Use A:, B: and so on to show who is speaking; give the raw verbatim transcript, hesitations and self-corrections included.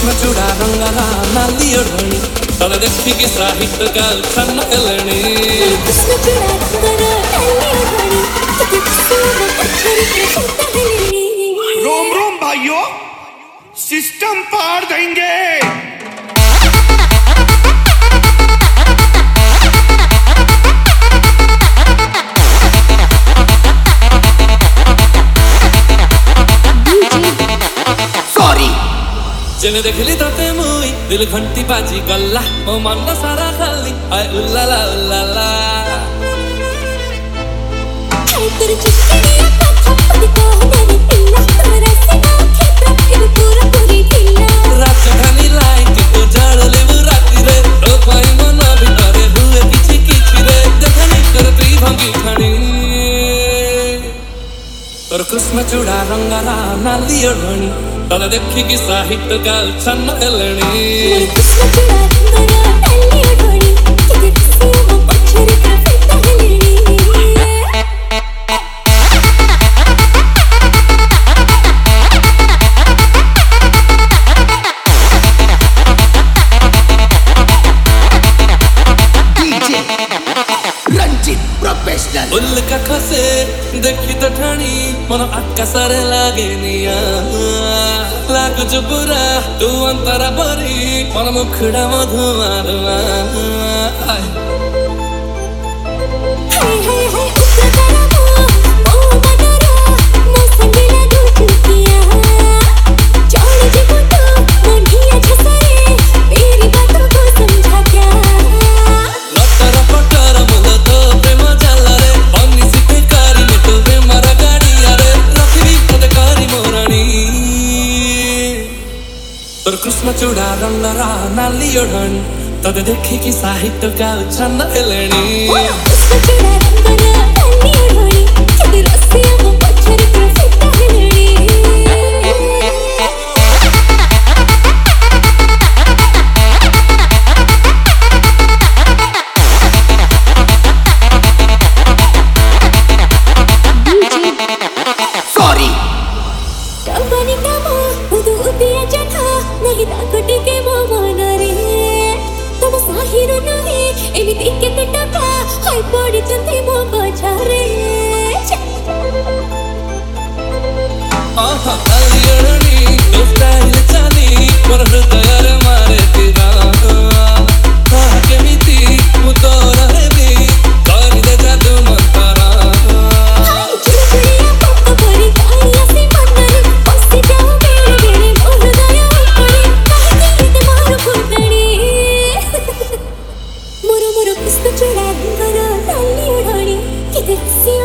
A: ଚୂଡ଼ା ରଙ୍ଗରା ନାଲି ଓଢ଼ଣୀ ତଳେ ଦେଖିକି ସାହିତ୍ୟକା ଛନ୍ନ ହେଲେଣି।
B: କୃଷ୍ଣ ଚୂଡ଼ା ରଙ୍ଗର ନାଲି ଓଢ଼ଣୀ ତତେ ଦେଖିକି ପଛରେ ପ୍ରସିଦ୍ଧ ହେଲେଣି।
C: रोम रोम भाइयों, सिस्टम पार देंगे।
A: जेने देखली तते मुई दिल घंटी बाजी गल्ला ओ मन सारा खाली आय उल्लाला उल्लाला।
B: हाय तेरे चिट्ठिया कथा पद को मेरी पिल्ला तोरा से ना क्षेत्र फिर पूरा पूरी ढिल्ला।
A: राजधानी लाइट को जाड़ले वो राती रे ओ पाई मन भितरे हुए किछि किछि रे देखनी करती भंगी खानी। तोर कृष्ण चूड़ा रंगरा नाली ओढ़णी तले देखिकी साहित्यका छन्न हेलेणी।
B: कृष्ण चूड़ा रंगरा नाली ओढ़णी तते देखिकी पछरे प्रसिद्ध हेलेणी।
D: डीजे रंजित प्रोफेशनल
A: उल्का खसे देखी तो ठाणी मन आकाशरे लागे निया लागु जुबुरा तू अंतरा बरी मन मुखड़ा मधुमारुआ।
B: हाय हाय हाय उतरा मो मो मनरा मो संगीला दुखिया चढ़ जीवो तो मोनिया छसरे मेरी बातों को समझा क्या।
A: लटर पटर मुझे तो प्रेम जाला रे बनी सिते कारी ने तो वे मारा गाड़ी यारे रखी तते कारी मोरानी। तोर कृष्ण चूड़ा रंगरा नाली ओढ़णी तते देखिकी साहित्यका छन्न हेलेणी।
B: कृष्ण चूड़ा रंगरा नाली ओढ़णी तते रसिया पछरे प्रसिद्ध हेलेणी।
D: सॉरी
B: कबनी कमो उदु उपिया जथा नहीं रागटी के मो मनरे तम साहिर नहीं एमिति केते टका हाय पड़ी चंती मो बजारे।
A: आहा नाली ओढ़णी तो स्टाइल चाली मोर हृदय रे मारे तेरा कहा केमिति मु तोर हेबी कर दे जादू मंतरा।
B: हाय चुड़चुड़िया पप्पा परी काया से मनरे बसी जाओ मेरे मेरे मोर हृदय उपरे कहीं ते मारो फुटड़ी। मोर मोर कृष्ण चूड़ा रंगरा नाली ओढ़णी केते